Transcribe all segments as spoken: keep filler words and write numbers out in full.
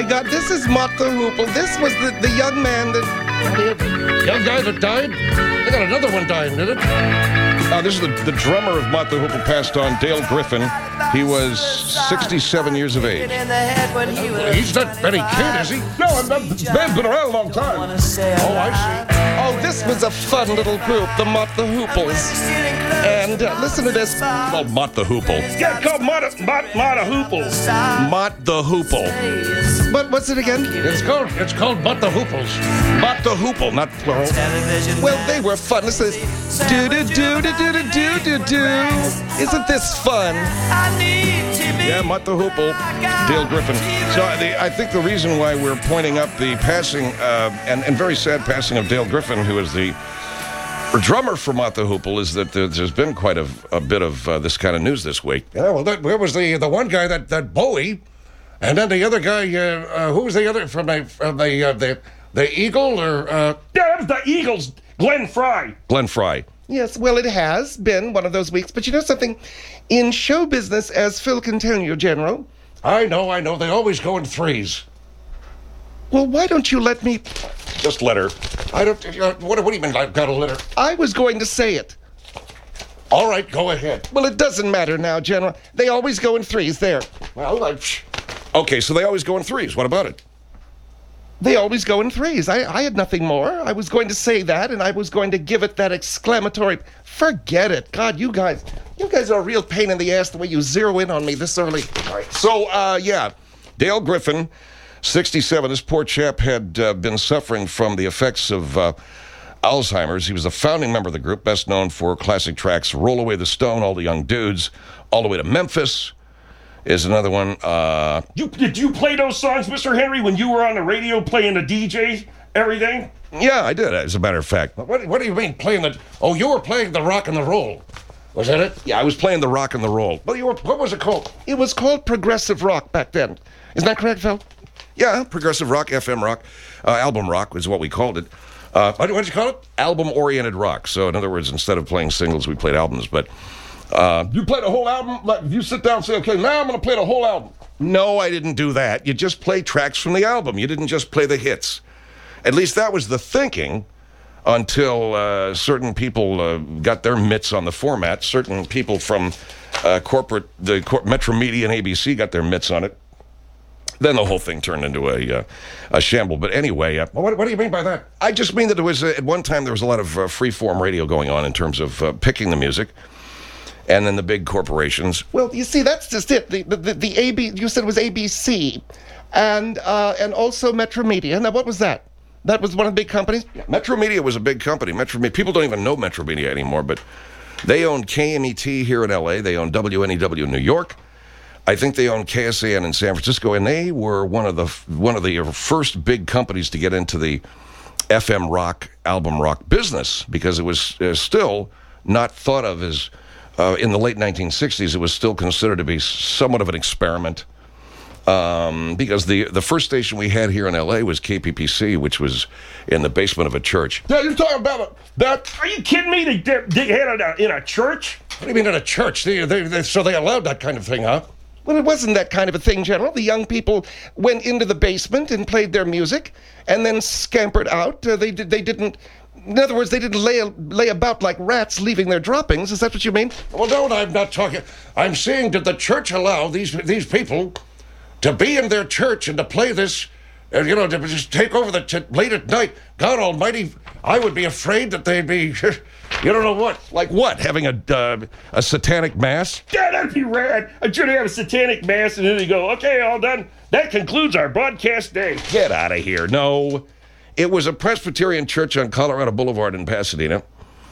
my God, this is Mott the Hoople. This was the, the young man that... The young guy that died? They got another one dying, did it? Uh, this is the, the drummer of Mott the Hoople, passed on, Dale Griffin. He was sixty-seven years of age. He's not Benny Kidd, is he? No, I'm not. Ben's been around a long time. Oh, I see. Oh, this was a fun little group, the Mott the Hooples. And uh, listen to this. Called Mott the Hoople. Yeah, called Mott Mott Mott a Hoople. Mott the Hoople. What, what's it again? It's called it's called Mott the Hooples. Mott the Hoople, not plural. Well, they were fun. Listen to this. Do do do do do do do do do. Isn't this fun? Yeah, Mott the Hoople, Dale Griffin. So the, I think the reason why we're pointing up the passing, uh, and, and very sad passing of Dale Griffin, who is the drummer for Mott the Hoople, is that there's been quite a, a bit of uh, this kind of news this week. Yeah, well, that, where was the the one guy that, that Bowie, and then the other guy, uh, uh, who was the other from the from the uh, the the Eagle or uh, yeah, that was the Eagles, Glenn Fry. Glenn Fry. Yes, well, it has been one of those weeks. But you know something? In show business, as Phil can tell you, General. I know, I know. They always go in threes. Well, why don't you let me... Just let her. I don't... Uh, what, what do you mean I've got a letter? I was going to say it. All right, go ahead. Well, it doesn't matter now, General. They always go in threes. There. Well, I... Okay, so they always go in threes. What about it? They always go in threes. I, I had nothing more. I was going to say that, and I was going to give it that exclamatory... Forget it. God, you guys... You guys are a real pain in the ass the way you zero in on me this early. All right. So, uh, yeah, Dale Griffin, sixty-seven. This poor chap had uh, been suffering from the effects of uh, Alzheimer's. He was a founding member of the group, best known for classic tracks Roll Away the Stone, All the Young Dudes, All the Way to Memphis is another one. Uh, you, did you play those songs, Mister Henry, when you were on the radio playing the D J, everything? Yeah, I did, as a matter of fact. What, what do you mean playing the... Oh, you were playing the rock and the roll. Was that it? Yeah, I was playing the rock and the roll. Well, you were... What was it called? It was called progressive rock back then. Isn't that correct, Phil? Yeah, progressive rock, F M rock, uh, album rock is what we called it. Uh, what did you call it? Album-oriented rock. So, in other words, instead of playing singles, we played albums. But uh, you played a whole album? Like, you sit down and say, okay, now I'm going to play the whole album. No, I didn't do that. You just play tracks from the album. You didn't just play the hits. At least that was the thinking until uh, certain people uh, got their mitts on the format. Certain people from uh, corporate, the cor- Metro Media and A B C got their mitts on it. Then the whole thing turned into a uh, a shamble. But anyway... Uh, well, what, what do you mean by that? I just mean that there was, uh, at one time, there was a lot of uh, free-form radio going on in terms of uh, picking the music. And then the big corporations. Well, you see, that's just it. The the, the, the A B... You said it was A B C. And, uh, and also Metro Media. Now, what was that? That was one of the big companies? Yeah, Metro Media was a big company. Metro Media, people don't even know Metro Media anymore, but they owned K M E T here in L A. They owned W N E W in New York. I think they owned K S A N in San Francisco, and they were one of the one of the first big companies to get into the F M rock, album rock business, because it was uh, still not thought of as, uh, in the late nineteen sixties, it was still considered to be somewhat of an experiment. Um, because the the first station we had here in L A was K P P C, which was in the basement of a church. Yeah, you're talking about that? Are you kidding me? They, they had it in a church? What do you mean in a church? They, they, they, so they allowed that kind of thing, huh? Well, it wasn't that kind of a thing, General. The young people went into the basement and played their music, and then scampered out. Uh, they did. They didn't. In other words, they didn't lay lay about like rats, leaving their droppings. Is that what you mean? Well, no, I'm not talking. I'm saying, did the church allow these these people to be in their church and to play this, uh, you know, to just take over the t- late at night? God Almighty, I would be afraid that they'd be, you don't know what. Like what? Having a uh, a satanic mass? Yeah, that'd be rad. I'm sure they have a satanic mass, and then they go, okay, all done. That concludes our broadcast day. Get out of here. No. It was a Presbyterian church on Colorado Boulevard in Pasadena,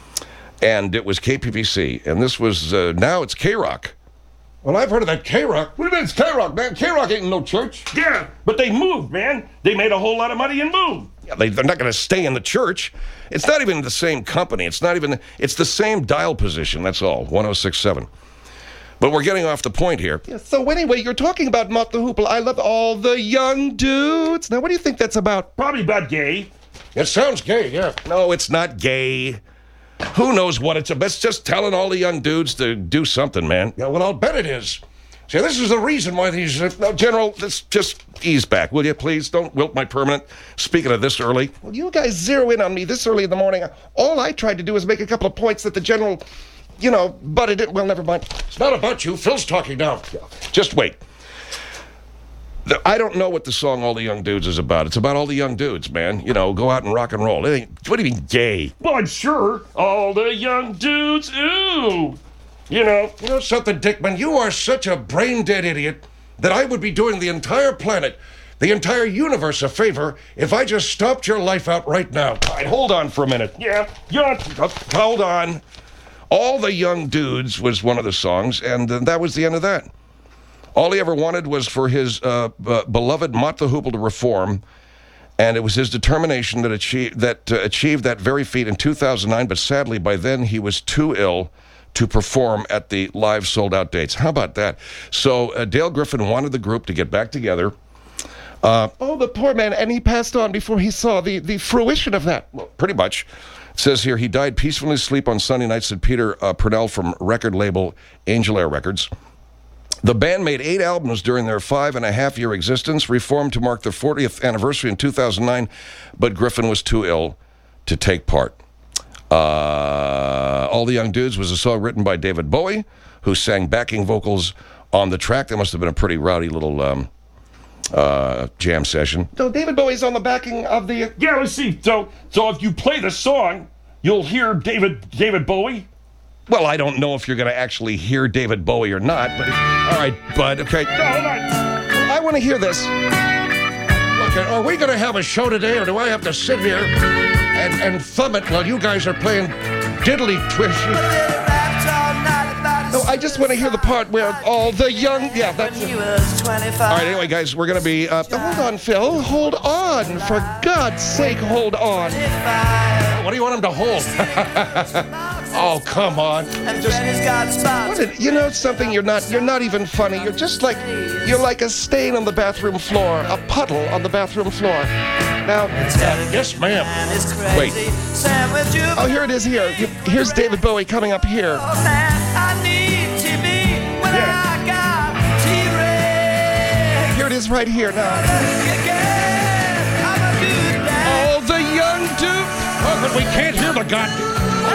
and it was K P P C, and this was, uh, now it's K-Rock. Well, I've heard of that K-Rock. What do you mean it's K-Rock, man? K-Rock ain't no church. Yeah, but they moved, man. They made a whole lot of money and moved. Yeah, they, they're not going to stay in the church. It's not even the same company. It's not even, it's the same dial position, that's all, one oh six point seven. But we're getting off the point here. Yeah, so anyway, you're talking about Mott the Hoople. I love all the young dudes. Now, what do you think that's about? Probably about gay. It sounds gay, yeah. No, it's not gay. Who knows what it's about? It's just telling all the young dudes to do something, man. Yeah, well, I'll bet it is. See, this is the reason why these... Uh, Now, General, let's just ease back, will you, please? Don't wilt my permanent. Speaking of this early. Well, you guys zero in on me this early in the morning. All I tried to do was make a couple of points that the general, you know, butted it. Well, never mind. it's not about you. Phil's talking now. Just wait. The- I don't know what the song All the Young Dudes is about. It's about all the young dudes, man. You know, go out and rock and roll. It ain't, what do you mean gay? Well, I'm sure all the young dudes, ooh. You know, You know something, Dickman? You are such a brain-dead idiot that I would be doing the entire planet, the entire universe a favor if I just stopped your life out right now. All right, hold on for a minute. yeah, young. Uh, Hold on. All the Young Dudes was one of the songs, and uh, that was the end of that. All he ever wanted was for his uh, uh, beloved Mott the Hoople to reform, and it was his determination that achieved that uh, achieved that very feat in two thousand nine. But sadly, by then he was too ill to perform at the live sold-out dates. How about that? So uh, Dale Griffin wanted the group to get back together. Oh, the poor man. And he passed on before he saw the, the fruition of that. Well, pretty much. It says here, he died peacefully asleep on Sunday night, said Peter uh, Purnell from record label Angel Air Records. The band made eight albums during their five and a half year existence, reformed to mark their fortieth anniversary in two thousand nine, but Griffin was too ill to take part. Uh, All the Young Dudes was a song written by David Bowie, who sang backing vocals on the track. That must have been a pretty rowdy little um, uh, jam session. So David Bowie's on the backing of the... Yeah, let's see. So, so if you play the song, you'll hear David David Bowie. Well, I don't know if you're going to actually hear David Bowie or not, but if, all right, bud, okay. No, hold on. I want to hear this. Look, are we going to have a show today, or do I have to sit here and, and thumb it while you guys are playing diddly twishy? No, I just want to hear the part where all the young... Yeah, that's... All right, anyway, guys, we're going to be... Uh, Hold on, Phil. Hold on. For God's sake, hold on. What do you want him to hold? Oh, come on. What did, you know something? You're not. You're not even funny. You're just like. You're like a stain on the bathroom floor. A puddle on the bathroom floor. Now. Yes, ma'am. wait. Oh, here it is. Here. You- Here's David Bowie coming up here. Here it is right here now. All the young dudes. Oh, but we can't hear the goddamn...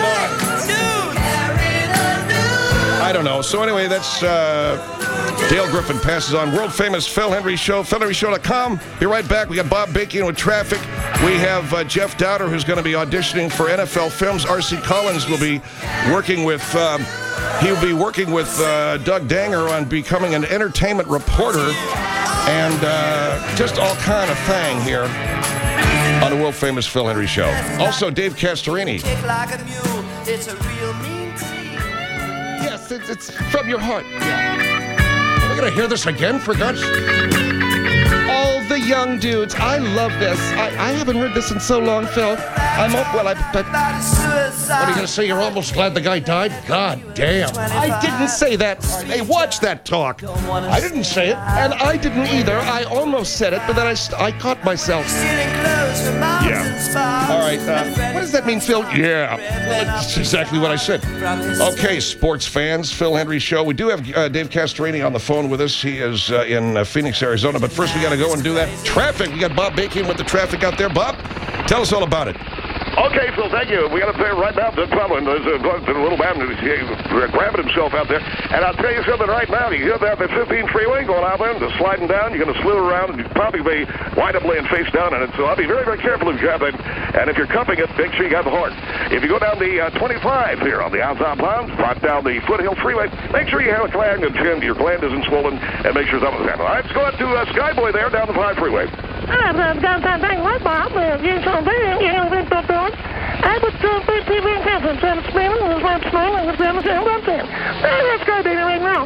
I don't know. So anyway, that's uh, Dale Griffin passes on. World famous Phil Henry Show, phil henry show dot com. Be right back. We got Bob Bacon with traffic. We have uh, Jeff Dowder, who's going to be auditioning for N F L Films. R C Collins will be working with... Um, he'll be working with uh, Doug Danger on becoming an entertainment reporter and uh, just all kind of thing here on the world famous Phil Henry Show. Also, Dave Castorini. Yes, it's, it's from your heart. Are we going to hear this again, for God's sake? All the young dudes. I love this. I, I haven't heard this in so long, Phil. I'm up. Well, I. But What are you going to say? You're almost glad the guy died? God damn. I didn't say that. Hey, watch that talk. I didn't say it. And I didn't either. I almost said it, but then I, st- I caught myself. Yeah. All right. Uh, What does that mean, Phil? yeah. Well, that's exactly what I said. Okay, sports fans, Phil Henry Show. We do have uh, Dave Castorini on the phone with us. He is uh, in uh, Phoenix, Arizona. But first, we got to go and do that traffic. We got Bob Bacon with the traffic out there. Bob, tell us all about it. Okay, Phil, thank you. We got up there right now. The problem is uh, the little man is uh, grabbing himself out there. And I'll tell you something right now. You get out that fifteen freeway going out there and just sliding down. You're going to slither around and you probably be wind up laying face down in it. So I'll be very, very careful if you're out there. And if you're cupping it, make sure you got the horn. If you go down the uh, twenty-five here on the outside bound, right down the Foothill Freeway, make sure you have a gland and chin. Your gland isn't swollen, and make sure something's happening. All right, let's go out to uh, Skyboy there down the five freeway. I've done something like Bob. You something, you know, I would go to T V and Catherine, Sam Smith, and Sam Smith, and Sam Smith, and Sam Let's go, baby, right now.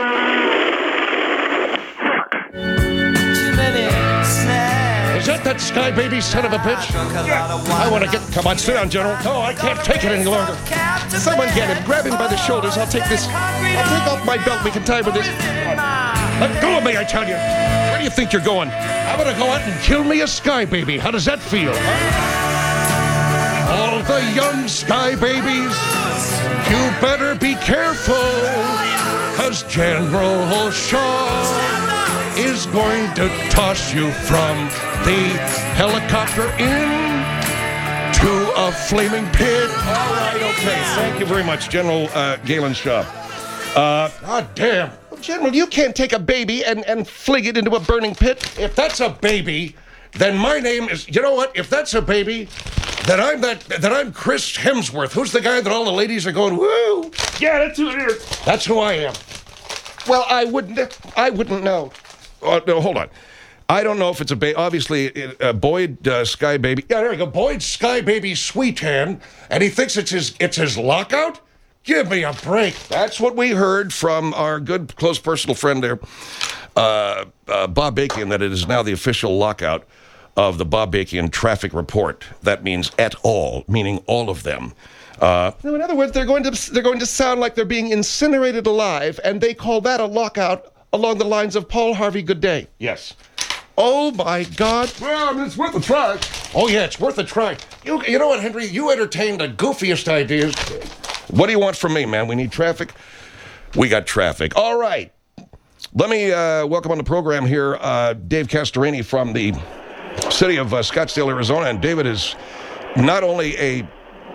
Is that that Sky Baby, son of a bitch. I want to get... Come on, sit down, General. No, I can't take it any longer. Someone get him. Grab him by the shoulders. I'll take this. I'll take off my belt. We can tie him with this. Let go of me, I tell you. Where do you think you're going? I'm going to go out and kill me a Sky Baby. How does that feel, huh? All the young Sky Babies, you better be careful, because General Shaw is going to toss you from the helicopter in to a flaming pit. All right, okay. Thank you very much, General uh, Galen Shaw. Uh, God damn. General, you can't take a baby and, and fling it into a burning pit. If that's a baby, then my name is, you know what? If that's a baby, then I'm that, then I'm Chris Hemsworth. Who's the guy that all the ladies are going, woo? Yeah, that's who it is. That's who I am. Well, I wouldn't. I wouldn't know. oh, no, hold on. I don't know if it's a baby. Obviously, uh, Boyd uh, Sky Baby. Yeah, there you go. Boyd Sky Baby Sweetan, and he thinks it's his, it's his lockout? Give me a break. That's what we heard from our good, close personal friend there, uh, uh, Bob Bakian, that it is now the official lockout of the Bob Bakian Traffic Report. That means et al., meaning all of them. Uh, No, in other words, they're going to they're going to sound like they're being incinerated alive, and they call that a lockout along the lines of Paul Harvey Good Day. Yes. Oh my God! Well, I mean, it's worth a try. Oh, yeah, it's worth a try. You, you know what, Henry? You entertained the goofiest ideas. what do you want from me, man? We need traffic. We got traffic. All right. Let me uh, welcome on the program here uh, Dave Castorini from the city of uh, Scottsdale, Arizona. And David is not only a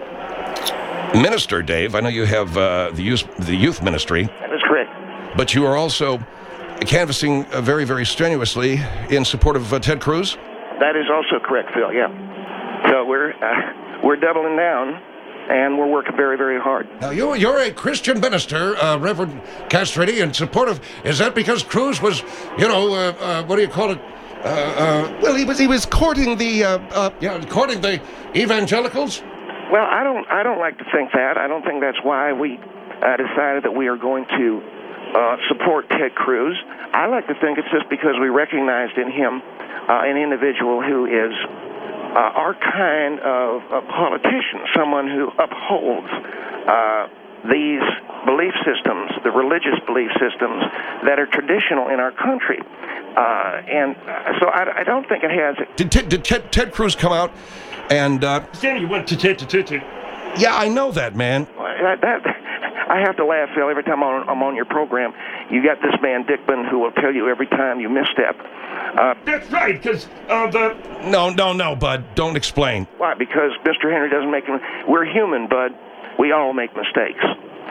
minister, Dave. I know you have uh, the youth the youth ministry. That is correct. But you are also canvassing uh, very, very strenuously in support of uh, Ted Cruz. That is also correct, Phil. Yeah. So we're uh, we're doubling down, and we're working very, very hard. Now, you, you're a Christian minister, uh, Reverend Castrati, in support of... Is that because Cruz was, you know, uh, uh, what do you call it? Uh, uh, Well, he was he was courting the. Uh, uh, yeah, courting the evangelicals? Well, I don't I don't like to think that. I don't think that's why we uh, decided that we are going to uh, support Ted Cruz. I like to think it's just because we recognized in him uh, an individual who is uh, our kind of uh, politician, someone who upholds uh, these belief systems, the religious belief systems that are traditional in our country. Uh, and so I, I don't think it has... Did, Ted, did Ted, Ted Cruz come out and... Uh, Sammy, you went to tit to tit to. yeah, I know that, man. That, that, I have to laugh, Phil, every time I'm on, I'm on your program. You got this man, Dickman, who will tell you every time you misstep. Uh, That's right, because uh, the... No, no, no, Bud. Don't explain. why? Because Mister Henry doesn't make... We're human, bud. We all make mistakes.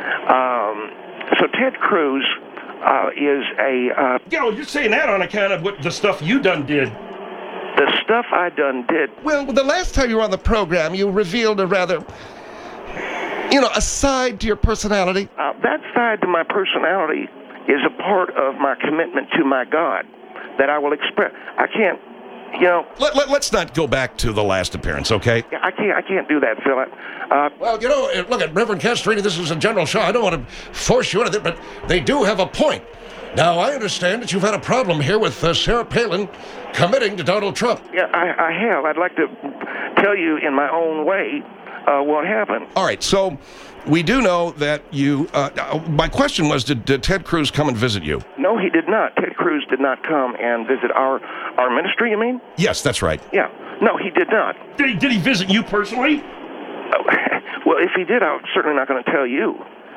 Um, so Ted Cruz uh, is a... Uh, Yo, you're saying that on account of what the stuff you done did. the stuff I done did... well, the last time you were on the program, you revealed a rather, you know, a side to your personality. Uh, that side to my personality is a part of my commitment to my God that I will express. I can't, you know, Let, let, let's not go back to the last appearance, okay? I can't, I can't do that, Phil. Uh, Well, you know, uh, look at Reverend Castrati, this is a general show. I don't want to force you into it, but they do have a point. Now, I understand that you've had a problem here with uh, Sarah Palin committing to Donald Trump. yeah, I, I have. I'd like to tell you in my own way uh, what happened. All right, so we do know that you... Uh, uh, my question was, did, did Ted Cruz come and visit you? No, he did not. Ted Cruz did not come and visit our, our ministry, you mean? Yes, that's right. Yeah. No, he did not. Did he, did he visit you personally? Oh, well, if he did, I'm certainly not going to tell you.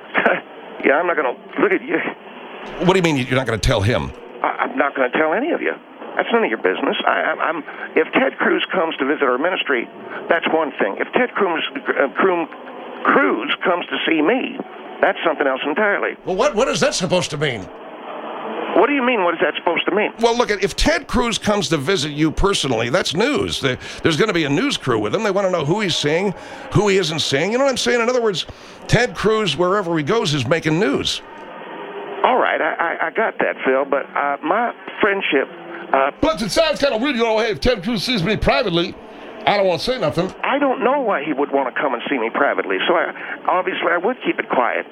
Yeah, I'm not going to look at you. What do you mean you're not going to tell him? I, I'm not going to tell any of you. That's none of your business. I, I'm, I'm. If Ted Cruz comes to visit our ministry, that's one thing. If Ted Cruz, uh, Cruz, Cruz comes to see me, that's something else entirely. Well, what, what is that supposed to mean? What do you mean? What is that supposed to mean? Well, look, if Ted Cruz comes to visit you personally, that's news. There- There's going to be a news crew with him. They want to know who he's seeing, who he isn't seeing. You know what I'm saying? In other words, Ted Cruz, wherever he goes, is making news. All right, I, I, I got that, Phil. But uh, my friendship. Uh, Plus, it sounds kind of weird, you know, hey, if Ted Cruz sees me privately, I don't want to say nothing. I don't know why he would want to come and see me privately. So I, obviously, I would keep it quiet.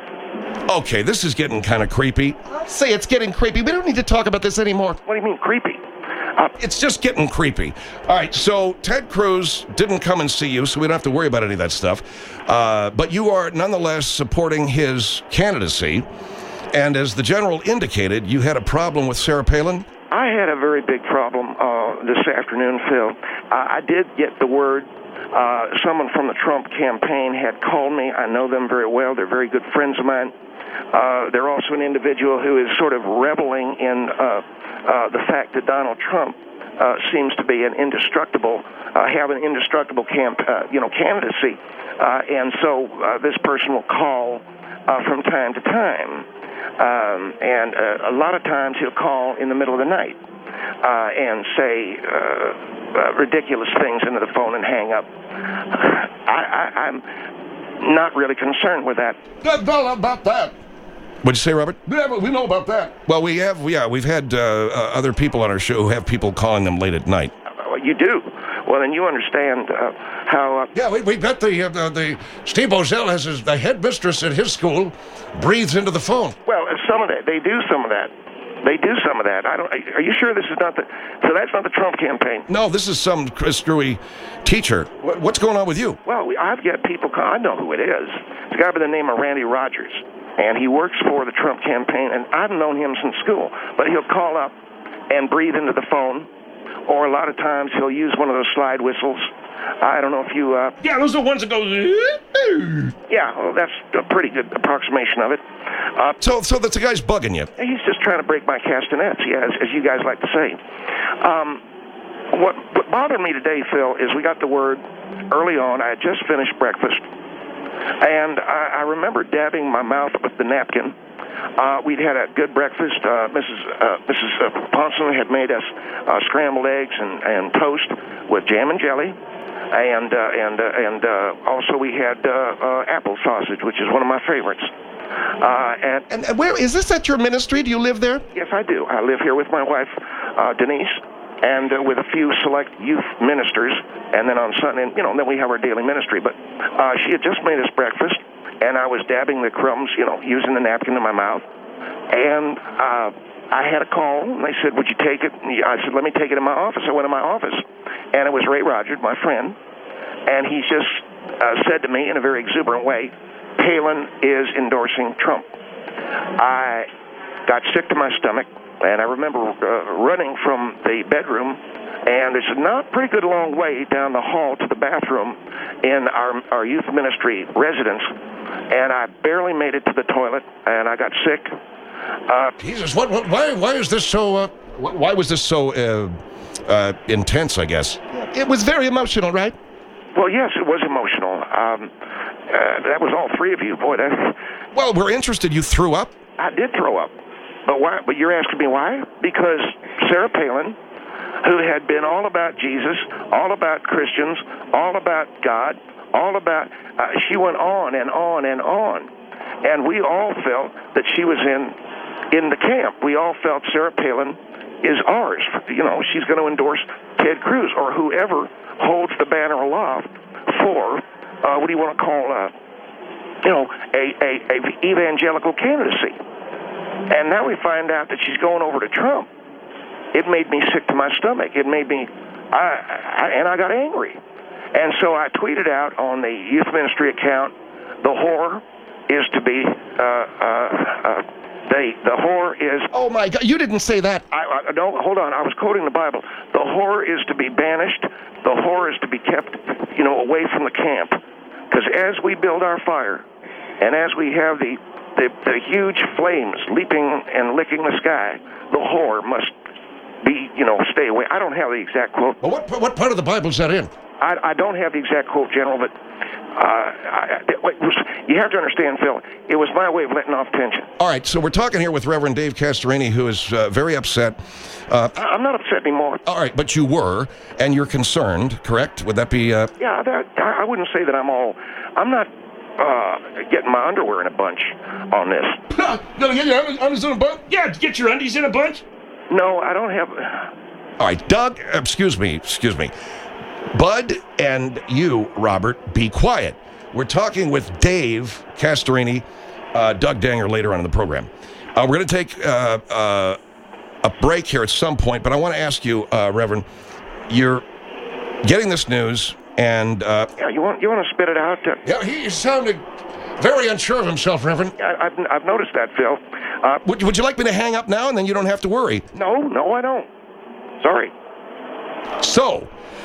Okay, this is getting kind of creepy. Say it's getting creepy. We don't need to talk about this anymore. What do you mean creepy? It's just getting creepy. All right, so Ted Cruz didn't come and see you, so we don't have to worry about any of that stuff. Uh, but you are nonetheless supporting his candidacy. And as the general indicated, you had a problem with Sarah Palin? I had a very big problem uh, this afternoon, Phil. Uh, I did get the word. Uh, someone from the Trump campaign had called me. I know them very well. They're very good friends of mine. Uh, they're also an individual who is sort of reveling in uh, uh, the fact that Donald Trump uh, seems to be an indestructible, uh, have an indestructible camp, uh, you know, candidacy. Uh, and so uh, this person will call uh, from time to time. Um, and uh, a lot of times he'll call in the middle of the night uh, and say uh, uh, ridiculous things into the phone and hang up. I, I, I'm not really concerned with that. Good fellow about that. What'd you say, Robert? Yeah, but we know about that. Well, we have, yeah, we've had uh, uh, other people on our show who have people calling them late at night. Uh, you do? Well, then you understand uh, how... Uh, Yeah, we, we bet the, uh, the, the Steve Ozell has his, the headmistress at his school breathes into the phone. Well, some of that. They do some of that. They do some of that. I don't. Are you sure this is not the... So that's not the Trump campaign? No, this is some screwy teacher. What, what's going on with you? Well, we, I've got people call... I know who it is. It's a guy by the name of Randy Rogers. And he works for the Trump campaign, and I've known him since school. But he'll call up and breathe into the phone, or a lot of times he'll use one of those slide whistles. I don't know if you... Uh, Yeah, those are the ones that go... yeah, well, that's a pretty good approximation of it. Uh, So, so that's the guy's bugging you. he's just trying to break my castanets, yeah, as, as you guys like to say. Um, what, what bothered me today, Phil, is we got the word early on. I had just finished breakfast. And I, I remember dabbing my mouth with the napkin. Uh, we'd had a good breakfast. Uh, Missus Uh, Missus Uh, Ponson had made us uh, scrambled eggs and, and toast with jam and jelly, and uh, and uh, and uh, also we had uh, uh, apple sausage, which is one of my favorites. Uh, and And and where is this at your ministry? Do you live there? yes, I do. I live here with my wife, uh, Denise, and uh, with a few select youth ministers, and then on Sunday, you know, then we have our daily ministry. But uh, she had just made us breakfast, and I was dabbing the crumbs, you know, using the napkin in my mouth, and uh, I had a call, and they said, would you take it? And I said, let me take it in my office. I went in my office, and it was Ray Rogers, my friend, and he just uh, said to me in a very exuberant way, Palin is endorsing Trump. I got sick to my stomach, and I remember uh, running from the bedroom, and it's not a pretty good long way down the hall to the bathroom in our, our youth ministry residence, and I barely made it to the toilet, and I got sick. Uh, Jesus, what, what, why, why is this so... Uh, Wh- Why was this so uh, uh, intense, I guess? It was very emotional, right? well, yes, it was emotional. Um, uh, that was all three of you. Boy, that... Well, we're interested. You threw up? I did throw up. But why? But you're asking me why? Because Sarah Palin, who had been all about Jesus, all about Christians, all about God, all about, uh, she went on and on and on. And we all felt that she was in, in the camp. We all felt Sarah Palin is ours. You know, she's going to endorse Ted Cruz or whoever holds the banner aloft for, uh, what do you want to call, uh, you know, a, a, a evangelical candidacy. And now we find out that she's going over to Trump. It made me sick to my stomach. It made me, I, I, and I got angry. And so I tweeted out on the youth ministry account, the whore is to be, uh, uh, uh, the, the whore is... Oh, my God. You didn't say that. I, I, no, hold on. I was quoting the Bible. The whore is to be banished. The whore is to be kept, you know, away from the camp. Because as we build our fire, and as we have the, the, the huge flames leaping and licking the sky, the whore must be, you know, stay away. I don't have the exact quote. But what, what part of the Bible is that in? I, I don't have the exact quote, General, but uh, I, it was, you have to understand, Phil, it was my way of letting off tension. All right, so we're talking here with Reverend Dave Castorini, who is uh, very upset. Uh, I, I'm not upset anymore. all right, but you were, and you're concerned, correct? Would that be... Uh, Yeah, that, I wouldn't say that I'm all... I'm not uh, getting my underwear in a bunch on this. Gonna get your undies in a bunch? Yeah, get your undies in a bunch. No, I don't have... all right, Doug, excuse me, excuse me. Bud and you, Robert, be quiet. We're talking with Dave Castorini, uh, Doug Danger later on in the program. Uh, we're going to take uh, uh, a break here at some point, but I want to ask you, uh, Reverend, you're getting this news, and uh, Yeah, you want you want to spit it out? Uh, Yeah, he sounded very unsure of himself, Reverend. I, I've I've noticed that, Phil. Uh, would, would you like me to hang up now, and then you don't have to worry? no, no, I don't. Sorry. So,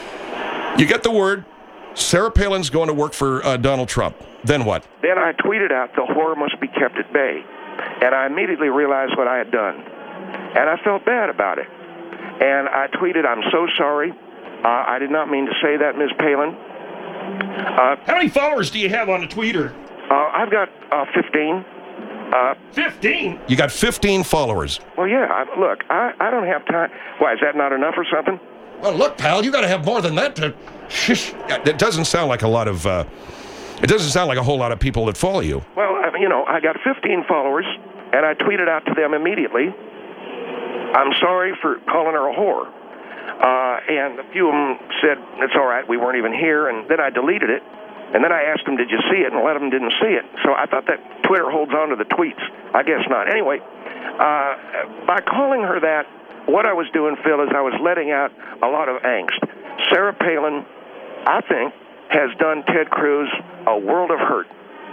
you get the word, Sarah Palin's going to work for uh, Donald Trump. Then what? Then I tweeted out, "The whore must be kept at bay," and I immediately realized what I had done, and I felt bad about it. And I tweeted, "I'm so sorry. Uh, I did not mean to say that, Miz Palin." Uh, How many followers do you have on the Twitter? uh, I've got uh, fifteen. Uh, fifteen? You got fifteen followers. well, yeah. I, look, I, I don't have time. Why, is that not enough or something? Well, look, pal, you got to have more than that to... It doesn't sound like a lot of, uh, it doesn't sound like a whole lot of people that follow you. Well, I mean, you know, I got fifteen followers, and I tweeted out to them immediately, "I'm sorry for calling her a whore." Uh, and a few of them said, "It's all right, we weren't even here." And then I deleted it. And then I asked them, "Did you see it?" And a lot of them didn't see it. So I thought that Twitter holds on to the tweets. I guess not. Anyway, uh, by calling her that, what I was doing, Phil, is I was letting out a lot of angst. Sarah Palin, I think, has done Ted Cruz a world of hurt.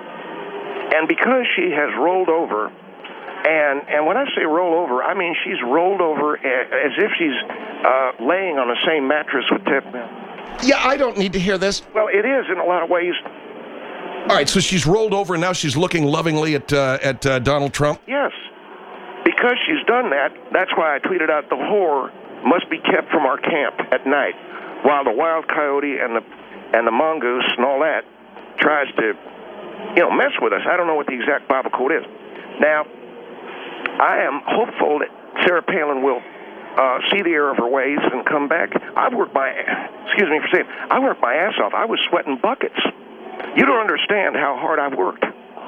And because she has rolled over, and and when I say roll over, I mean she's rolled over a- as if she's uh, laying on the same mattress with Ted. Yeah, I don't need to hear this. Well, it is in a lot of ways. All right, so she's rolled over and now she's looking lovingly at uh, at uh, Donald Trump. Yes. Because she's done that, that's why I tweeted out, "The whore must be kept from our camp at night," while the wild coyote and the and the mongoose and all that tries to, you know, mess with us. I don't know what the exact Bible code is. Now, I am hopeful that Sarah Palin will uh, see the error of her ways and come back. I've worked my, excuse me for saying, I worked my ass off. I was sweating buckets. You don't understand how hard I've worked.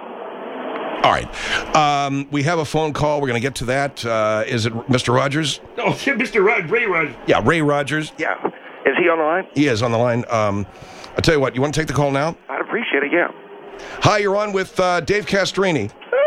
All right. Um, we have a phone call. We're going to get to that. Uh, is it Mister Rogers? Oh, Mister Rod, Ray Rogers. Yeah, Ray Rogers. Yeah. Is he on the line? He is on the line. Um, I'll tell you what, you want to take the call now? I'd appreciate it, yeah. Hi, you're on with uh, Dave Castrini.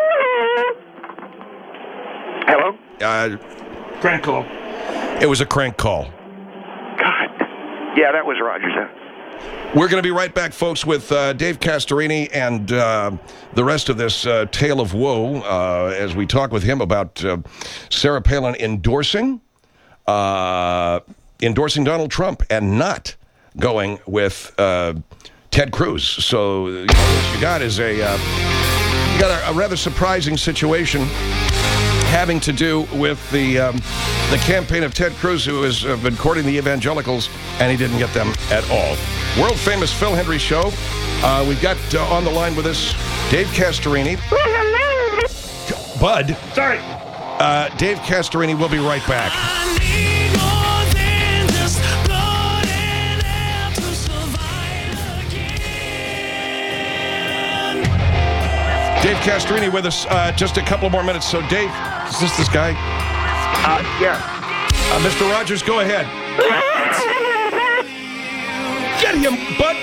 Hello? Uh, Crank call. it was a crank call. God. Yeah, that was Rogers. Huh? We're going to be right back, folks, with uh, Dave Castorini and uh, the rest of this uh, tale of woe uh, as we talk with him about uh, Sarah Palin endorsing uh, endorsing Donald Trump and not going with uh, Ted Cruz. So you know, what you got is a uh, you got a, a rather surprising situation having to do with the um, the campaign of Ted Cruz, who has uh, been courting the evangelicals, and he didn't get them at all. World famous Phil Hendrie Show. Uh, we've got uh, on the line with us Dave Castorini. Bud. Sorry. Uh, Dave Castorini will be right back. Dave Castorini with us uh, just a couple more minutes. So, Dave, is this this guy? Uh, yeah. Uh, Mister Rogers, go ahead. Get him, bud.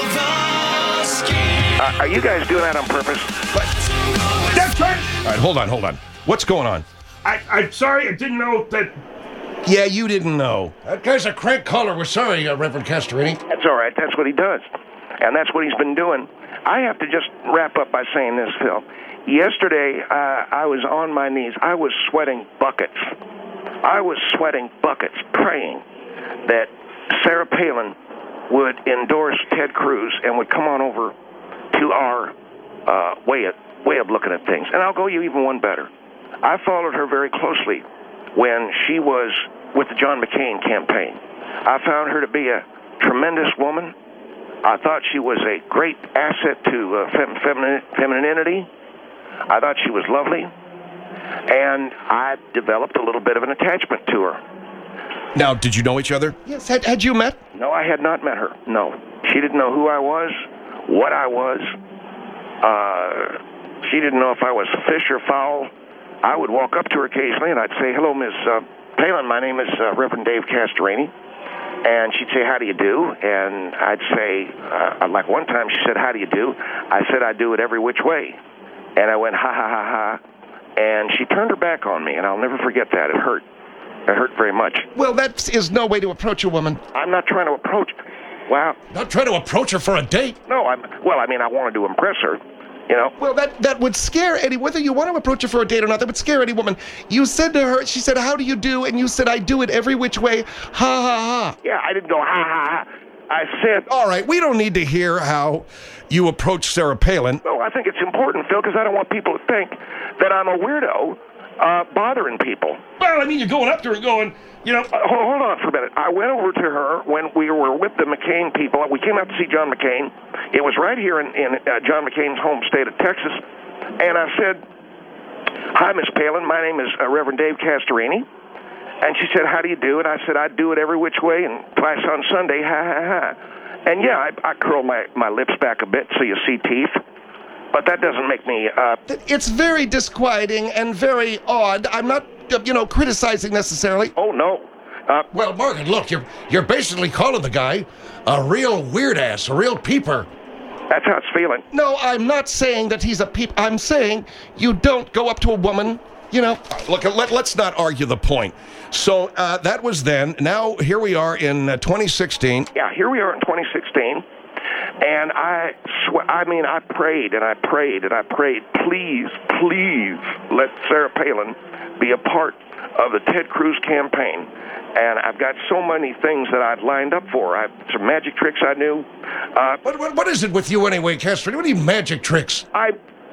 Uh, are you guys doing that on purpose? That's right. All right, hold on, hold on. What's going on? I, I'm sorry. I didn't know that. Yeah, you didn't know. That guy's a crank caller. We're sorry, uh, Reverend Castorini. That's all right. That's what he does. And that's what he's been doing. I have to just wrap up by saying this, Phil. Yesterday, uh, I was on my knees. I was sweating buckets. I was sweating buckets, praying that Sarah Palin would endorse Ted Cruz and would come on over to our uh, way of, way of looking at things. And I'll go you even one better. I followed her very closely when she was with the John McCain campaign. I found her to be a tremendous woman. I thought she was a great asset to uh, fem- feminine- femininity. I thought she was lovely. And I developed a little bit of an attachment to her. Now, did you know each other? Yes, had, had you met? No, I had not met her. No. She didn't know who I was, what I was. Uh, she didn't know if I was fish or fowl. I would walk up to her occasionally, and I'd say, "Hello, Miss uh, Palin. My name is uh, Reverend Dave Castorini." And she'd say, "How do you do?" And I'd say, uh, like one time she said, "How do you do?" I said, "I do it every which way." And I went, "Ha, ha, ha, ha." And she turned her back on me, and I'll never forget that. It hurt. It hurt very much. Well, that is no way to approach a woman. I'm not trying to approach. Wow. Not trying to approach her for a date. No, I'm. Well, I mean, I wanted to impress her. You know. Well, that, that would scare any, whether you want to approach her for a date or not, that would scare any woman. You said to her, she said, how do you do? And you said, I do it every which way. Ha, ha, ha. Yeah, I didn't go, ha, ha, ha. I said, All right, we don't need to hear how you approach Sarah Palin. no, I think it's important, Phil, because I don't want people to think that I'm a weirdo uh, bothering people. Well, I mean, you're going up to her and going, you know, Uh, hold, hold on for a minute. I went over to her when we were with the McCain people. We came out to see John McCain. It was right here in, in uh, John McCain's home state of Texas. And I said, hi, Miss Palin. My name is uh, Reverend Dave Castorini. And she said, how do you do it? I said, I do it every which way and twice on Sunday. Ha, ha, ha. And, yeah, I, I curl my, my lips back a bit so you see teeth. But that doesn't make me... Uh, It's very disquieting and very odd. I'm not, uh, you know, criticizing necessarily. oh, no. Uh, Well, Morgan, look, you're you're basically calling the guy a real weird ass, a real peeper. that's how it's feeling. No, I'm not saying that he's a peep. I'm saying you don't go up to a woman, you know. Look, let, let's not argue the point. So uh, that was then. Now here we are in uh, twenty sixteen. Yeah, here we are in twenty sixteen, and I sw- I mean, I prayed and I prayed and I prayed, please, please let Sarah Palin be a part of the Ted Cruz campaign. And I've got so many things that I've lined up for her. I have some magic tricks I knew. Uh, What, what, what is it with you anyway, Castro? What are you magic tricks? I,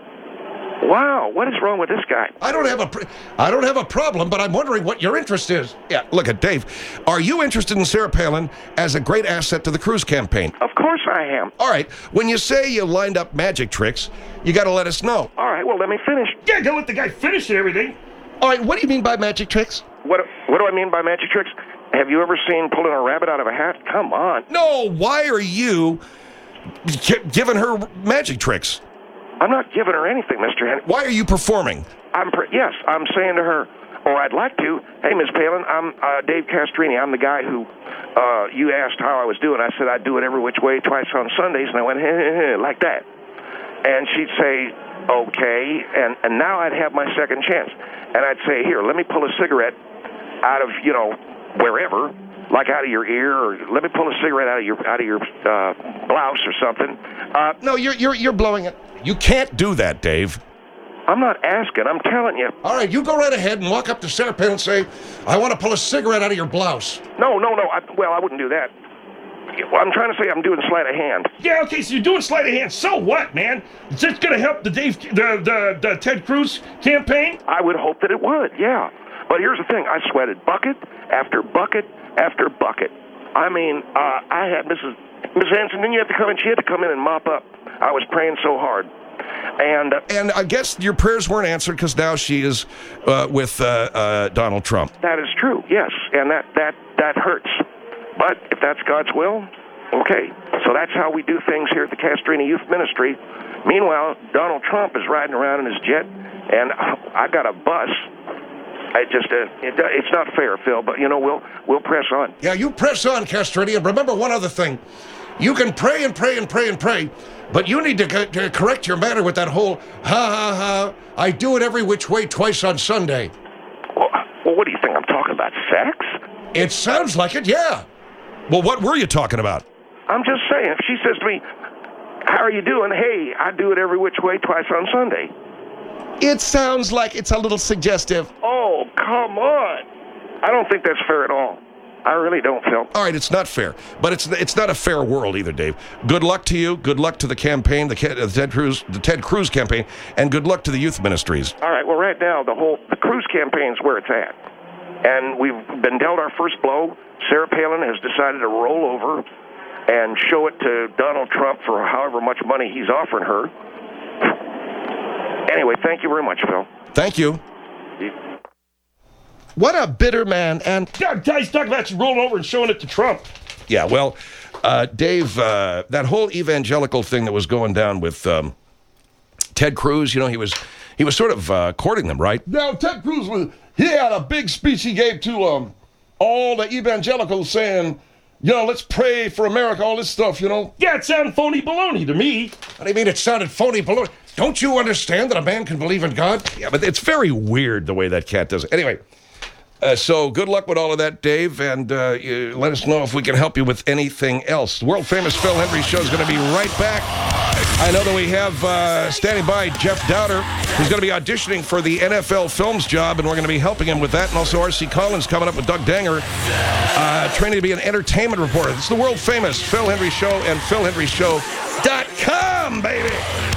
wow, what is wrong with this guy? I don't have a, pr- I don't have a problem, but I'm wondering what your interest is. Yeah, look at Dave. Are you interested in Sarah Palin as a great asset to the Cruz campaign? Of course I am. All right, when you say you lined up magic tricks, you got to let us know. All right, well, let me finish. yeah, don't let the guy finish and everything. All right, what do you mean by magic tricks? What, what do I mean by magic tricks? Have you ever seen pulling a rabbit out of a hat? Come on. No, why are you gi- giving her magic tricks? I'm not giving her anything, Mister Henry. Why are you performing? I'm pre- yes, I'm saying to her, or I'd like to, hey, Miss Palin, I'm uh, Dave Castorini. I'm the guy who uh, you asked how I was doing. I said I'd do it every which way, twice on Sundays, and I went, hey, hey, hey, like that. And she'd say, okay, and, and now I'd have my second chance. And I'd say, here, let me pull a cigarette out of, you know, wherever, like out of your ear, or let me pull a cigarette out of your out of your uh, blouse or something. Uh, No, you're you're you're blowing it. You can't do that, Dave. I'm not asking. I'm telling you. All right, you go right ahead and walk up to Sarah Palin and say, I want to pull a cigarette out of your blouse. No, no, no. I, well, I wouldn't do that. Well, I'm trying to say I'm doing sleight of hand. Yeah, okay, so you're doing sleight of hand. So what, man? Is this going to help the Dave, the, the the Ted Cruz campaign? I would hope that it would, yeah. But here's the thing. I sweated bucket after bucket after bucket. I mean, uh, I had Missus Miss Hanson, didn't you have to come in? She had to come in and mop up. I was praying so hard. And uh, And I guess your prayers weren't answered because now she is uh, with uh, uh, Donald Trump. that is true, yes. And that, that, that hurts. But if that's God's will, okay. So that's how we do things here at the Castrini Youth Ministry. Meanwhile, Donald Trump is riding around in his jet, and I've got a bus. I just, uh, it, it's not fair, Phil, but, you know, we'll we'll press on. Yeah, you press on, Castrati, and remember one other thing. You can pray and pray and pray and pray, but you need to, co- to correct your manner with that whole, ha, ha, ha, I do it every which way twice on Sunday. Well, well, what do you think? I'm talking about sex? It sounds like it, yeah. Well, what were you talking about? I'm just saying, if she says to me, how are you doing? Hey, I do it every which way twice on Sunday. It sounds like it's a little suggestive. Oh, come on. I don't think that's fair at all. I really don't, Phil. All right, it's not fair, but it's it's not a fair world either, Dave. Good luck to you. Good luck to the campaign, the, the Ted Cruz, the Ted Cruz campaign, and good luck to the youth ministries. All right, well, right now, the whole the Cruz campaign's where it's at. And we've been dealt our first blow. Sarah Palin has decided to roll over and show it to Donald Trump for however much money he's offering her. Anyway, thank you very much, Phil. Thank you. What a bitter man. And Yeah, guys talking about you rolling over and showing it to Trump. Yeah, well, uh, Dave, uh, that whole evangelical thing that was going down with um, Ted Cruz, you know, he was he was sort of uh, courting them, right? Now, Ted Cruz, was he had a big speech he gave to um, all the evangelicals saying, you know, let's pray for America, all this stuff, you know. Yeah, it sounded phony baloney to me. What do you mean it sounded phony baloney? Don't you understand that a man can believe in God? Yeah, but it's very weird the way that cat does it. Anyway, Uh, so good luck with all of that, Dave, and uh, you, let us know if we can help you with anything else. The world-famous Phil Hendrie Show is going to be right back. I know that we have uh, standing by Jeff Dowder, who's going to be auditioning for the N F L Films job, and we're going to be helping him with that. And also R C Collins coming up with Doug Danger, uh, training to be an entertainment reporter. It's the world-famous Phil Hendrie Show and phil hendrie show dot com, baby.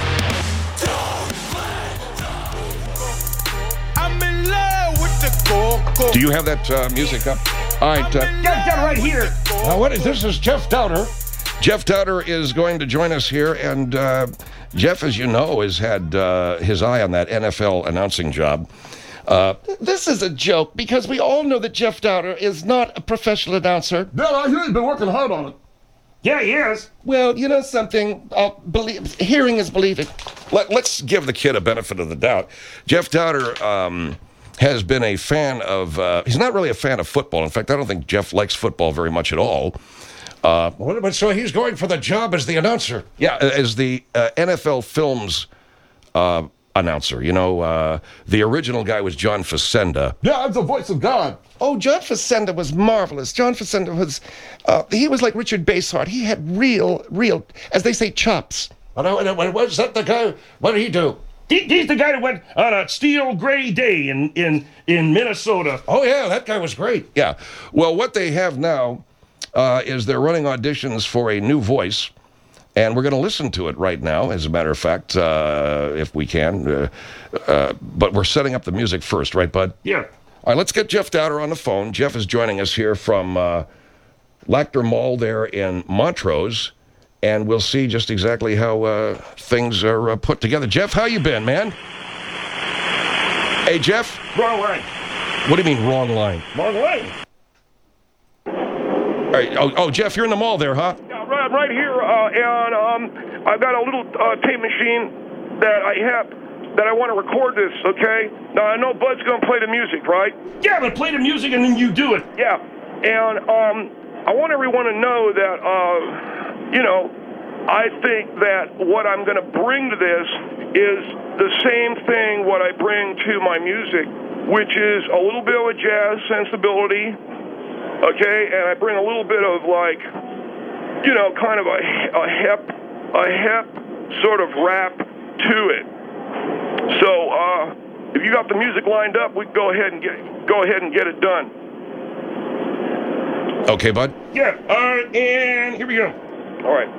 I'm in love with the coco. Do you have that uh, music up? All right. Uh, Got it right here. uh, what is this? Is Jeff Dowder. Jeff Dowder is going to join us here, and uh, Jeff, as you know, has had uh, his eye on that N F L announcing job. Uh, This is a joke because we all know that Jeff Dowder is not a professional announcer. Yeah, I hear you've been working hard on it. Yeah, he is. Well, you know something? Uh, believe, hearing is believing. let, let's give the kid a benefit of the doubt. Jeff Dowder um, has been a fan of, uh, he's not really a fan of football. In fact, I don't think Jeff likes football very much at all. Uh, but so he's going for the job as the announcer. Yeah, as the uh, N F L Films uh, announcer. You know, uh, the original guy was John Facenda. Yeah, I'm the voice of God. Oh, John Facenda was marvelous. John Facenda was, uh, he was like Richard Basehart. He had real, real, as they say, chops. Was that the guy? What did he do? He, he's the guy that went on a steel gray day in, in, in Minnesota. Oh, yeah, that guy was great. Yeah. Well, what they have now uh, is they're running auditions for a new voice, and we're going to listen to it right now, as a matter of fact, uh, if we can. Uh, uh, but we're setting up the music first, right, bud? Yeah. All right, let's get Jeff Dowder on the phone. Jeff is joining us here from uh, Lackter Mall there in Montrose, and we'll see just exactly how uh, things are uh, put together. Jeff, how you been, man? Hey, Jeff? Wrong line. What do you mean, wrong line? Wrong line. All right, oh, oh, Jeff, you're in the mall there, huh? Yeah, right, right here, uh, and um, I've got a little uh, tape machine that I have that I want to record this. Okay. Now I know Bud's gonna play the music, right? Yeah, but play the music and then you do it. Yeah, and um, I want everyone to know that, uh, you know, I think that what I'm gonna bring to this is the same thing what I bring to my music, which is a little bit of a jazz sensibility. Okay, and I bring a little bit of like, you know, kind of a, a hip, a hip sort of rap to it. So, uh, if you got the music lined up, we can go ahead and get go ahead and get it done. Okay, bud. Yeah. All right, and here we go. All right.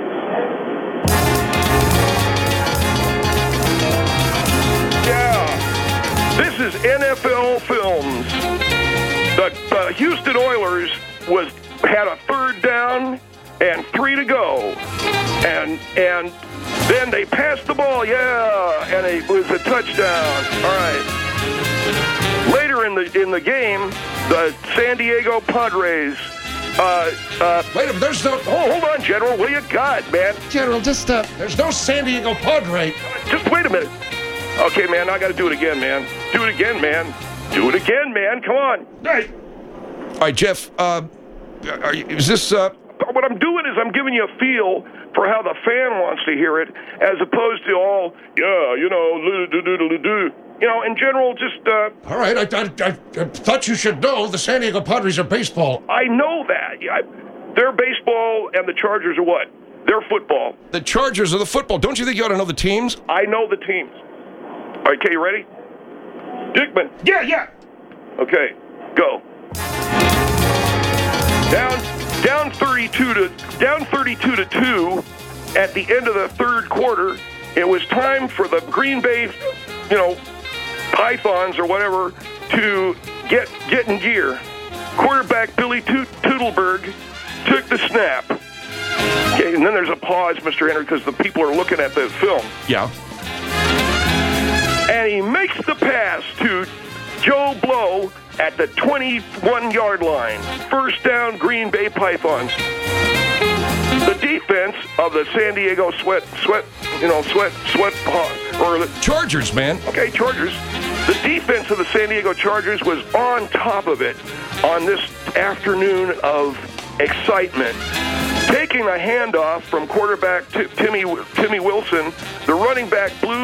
Yeah. This is N F L Films. The, the Houston Oilers was had a third down and three to go, and and then they passed the ball, yeah, and it was a touchdown. All right. Later in the in the game, the San Diego Padres. Uh, uh, Wait a minute, there's no. oh, hold on, General. What do you got, man? General, just, uh, There's no San Diego Padre. Just wait a minute. Okay, man, I got to do it again, man. Do it again, man. Do it again, man. Come on. Hey. All right, Jeff, uh, are you, is this... Uh, What I'm doing is I'm giving you a feel for how the fan wants to hear it, as opposed to all, yeah, you know, do do do do. You know, in general, just. Uh, All right, I, I, I, I thought you should know the San Diego Padres are baseball. I know that. Yeah, I, they're baseball, and the Chargers are what? They're football. the Chargers are the football. Don't you think you ought to know the teams? I know the teams. All right, okay, you ready? Dickman. Yeah, yeah. Okay, go. Down, down thirty-two to down thirty-two to two. At the end of the third quarter, it was time for the Green Bay, you know, Pythons or whatever to get get in gear. Quarterback Billy Toot- Tootleberg took the snap. Okay, and then there's a pause, Mister Henry, because the people are looking at the film. Yeah. And he makes the pass to Joe Blow at the twenty-one-yard line. First down, Green Bay Pythons. The defense of the San Diego Sweat, Sweat, you know, Sweat, Sweat, or the Chargers, man. okay, Chargers. The defense of the San Diego Chargers was on top of it on this afternoon of excitement. Taking a handoff from quarterback T- Timmy Timmy Wilson, the running back blew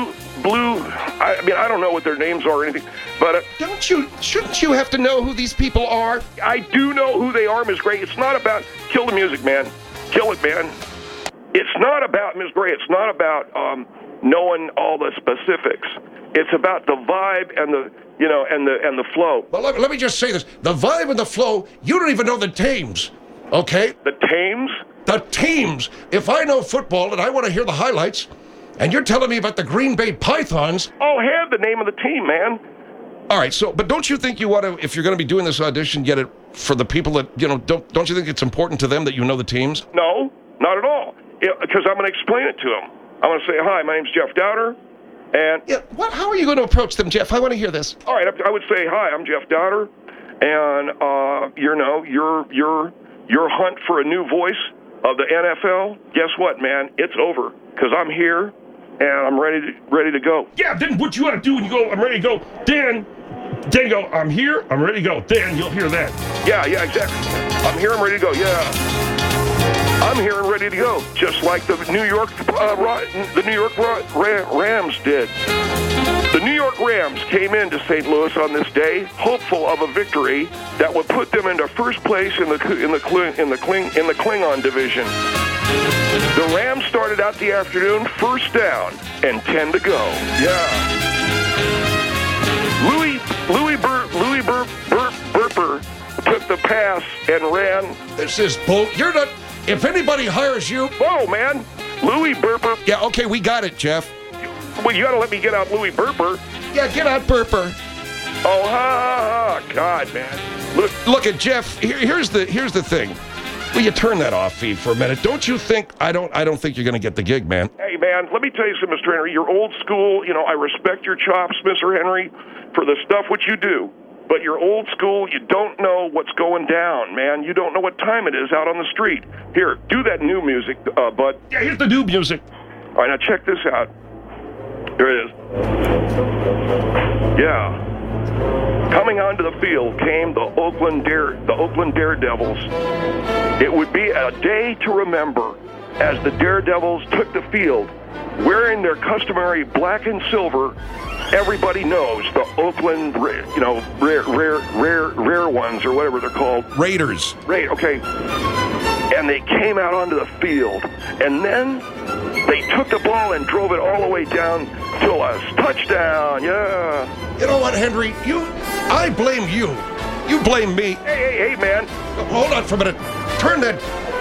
blue. I, I mean, I don't know what their names are or anything, but uh, Don't you, shouldn't you have to know who these people are? I do know who they are, Miss Gray. It's not about kill the music, man. Kill it, man. It's not about Miss Gray. It's not about um, knowing all the specifics. It's about the vibe and the you know and the and the flow. Well, let, let me just say this: the vibe and the flow. You don't even know the teams, okay? The teams. The teams. If I know football and I want to hear the highlights, and you're telling me about the Green Bay Pythons, I'll have the name of the team, man. All right, so, but don't you think you want to, if you're going to be doing this audition, get it for the people that, you know, don't don't you think it's important to them that you know the teams? No, not at all. Because I'm going to explain it to them. I'm going to say, hi, my name's Jeff Dowder, and... Yeah, what, how are you going to approach them, Jeff? I want to hear this. All right, I would say, hi, I'm Jeff Dowder, and, uh, you know, your, your, your hunt for a new voice of the N F L, guess what, man? It's over, because I'm here, and I'm ready to, ready to go. Yeah, then what you want to do when you go, I'm ready to go, then, then you go, I'm here, I'm ready to go. Then you'll hear that. Yeah, yeah, exactly. I'm here, I'm ready to go, yeah. I'm here and ready to go, just like the New York, uh, the New York Rams did. The New York Rams came into Saint Louis on this day, hopeful of a victory that would put them into first place in the in the in the Kling, in the Klingon division. The Rams started out the afternoon first down and ten to go. Yeah. Louis Louis Bur, Louis Bur, Bur, Burper took the pass and ran. this is bull. You're not. If anybody hires you, Whoa, man. Louis Burper. Yeah, okay, we got it, Jeff. Well, you got to let me get out Louis Burper. Yeah, get out, Burper. Oh, ha, ha, ha. God, man. Look, Look at Jeff. Here, here's the here's the thing. Will you turn that off, Fee, for a minute? Don't you think? I don't. I don't think you're going to get the gig, man. hey, man, let me tell you something, Mister Henry. You're old school. You know, I respect your chops, Mister Henry, for the stuff which you do. But you're old school. You don't know what's going down, man. You don't know what time it is out on the street. Here, do that new music, uh, bud. Yeah, here's the new music. All right, now check this out. There it is. Yeah. Coming onto the field came the Oakland Dare, the Oakland Daredevils. It would be a day to remember as the Daredevils took the field, wearing their customary black and silver. Everybody knows the Oakland, you know, rare, rare, rare, rare ones or whatever they're called. Raiders. Right, okay. And they came out onto the field, and then they took the ball and drove it all the way down to a touchdown. Yeah. you know what, Henry? You, I blame you. You blame me. Hey, hey, hey, man. Hold on for a minute. Turn that.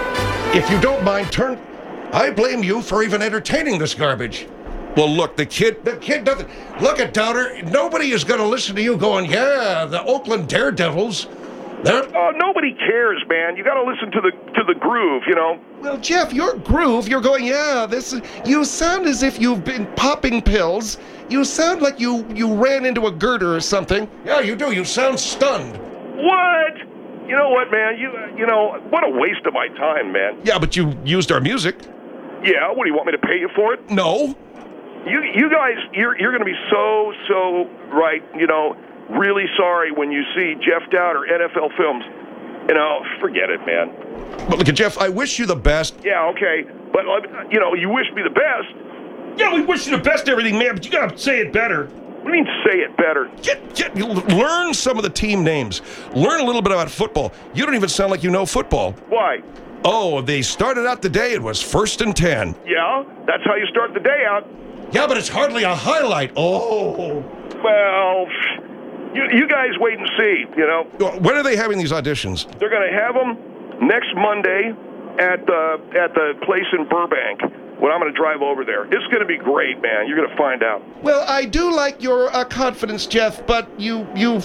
If you don't mind, turn. I blame you for even entertaining this garbage. Well, look, the kid. The kid doesn't. Look at Dowder. Nobody is going to listen to you going, yeah, the Oakland Daredevils. They're. Oh, nobody cares, man. You got to listen to the to the groove, you know. Well, Jeff, your groove, you're going, yeah, this is, you sound as if you've been popping pills. You sound like you, you ran into a girder or something. Yeah, you do. You sound stunned. What? You know what, man? You you know, what a waste of my time, man. Yeah, but you used our music. Yeah, what, do you want me to pay you for it? No. You you guys, you're you're going to be so, so, right, you know, really sorry when you see Jeff Dowder N F L films. You know, forget it, man. But look at Jeff, I wish you the best. Yeah, okay. But, uh, you know, you wish me the best. Yeah, we wish you the best, everything, man, but you gotta say it better. What do you mean, say it better? Get, get, learn some of the team names. Learn a little bit about football. You don't even sound like you know football. Why? Oh, they started out the day, it was first and ten. Yeah, that's how you start the day out. Yeah, but it's hardly a highlight. Oh. Well, you, you guys wait and see, you know. When are they having these auditions? They're going to have them next Monday at the at the place in Burbank. When I'm going to drive over there. It's going to be great, man. You're going to find out. Well, I do like your uh, confidence, Jeff, but you, you...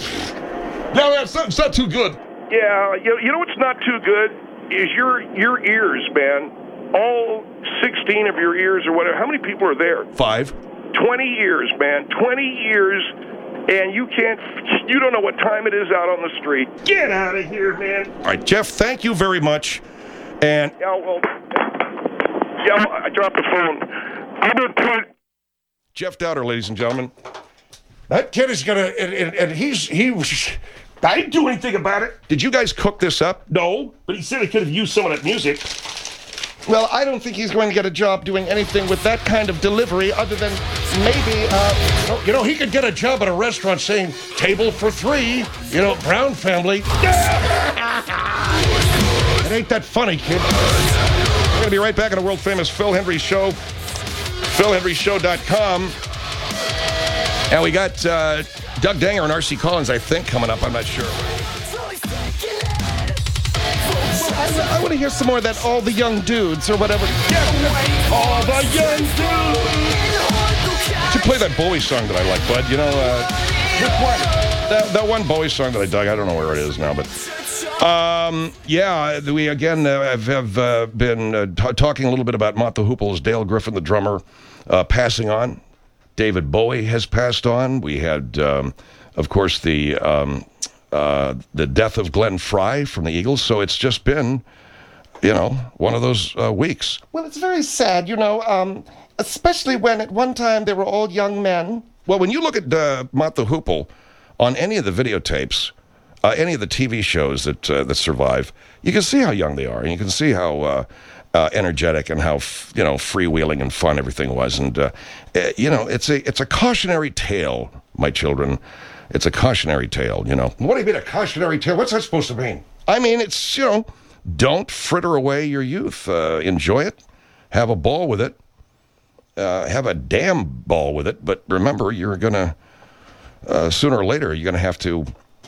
No, that's not, it's not too good. Yeah, you, you know what's not too good is your your ears, man. All sixteen of your ears or whatever. How many people are there? Five. twenty ears, man. twenty ears, and you can't... You don't know what time it is out on the street. Get out of here, man. All right, Jeff, thank you very much. And... Yeah, well... Yeah, I dropped the phone. I'm going to put... Jeff Dowder, ladies and gentlemen. That kid is going to... And, and, and he's... he. I didn't do anything about it. Did you guys cook this up? No, but he said he could have used some of that music. Well, I don't think he's going to get a job doing anything with that kind of delivery other than maybe, uh, You know, he could get a job at a restaurant saying, table for three, you know, Brown family. it ain't that funny, kid. We're going to be right back on a world-famous Phil Hendry Show, phil hendry show dot com. And we got uh, Doug Danger and R C Collins, I think, coming up. I'm not sure. I, I want to hear some more of that All the Young Dudes or whatever. Get away, all the young dudes. You play that Bowie song that I like, bud. You know, uh, that, that one Bowie song that I dug. I don't know where it is now, but um, yeah, we again uh, have, have uh, been uh, t- talking a little bit about Mott the Hoople's Dale Griffin, the drummer, uh, passing on. David Bowie has passed on. We had, um, of course, the um, uh, the death of Glenn Frey from the Eagles. So it's just been, you know, one of those uh, weeks. Well, it's very sad, you know, um, especially when at one time they were all young men. Well, when you look at uh, Mott the Hoople on any of the videotapes, uh, any of the T V shows that uh, that survive, you can see how young they are, and you can see how uh, uh, energetic and how f- you know freewheeling and fun everything was. And uh, uh, you know, it's a it's a cautionary tale, my children. It's a cautionary tale, you know. What do you mean a cautionary tale? What's that supposed to mean? I mean, it's, you know, don't fritter away your youth. Uh, enjoy it. Have a ball with it. Uh, have a damn ball with it. But remember, you're going to, uh, sooner or later, you're going to have to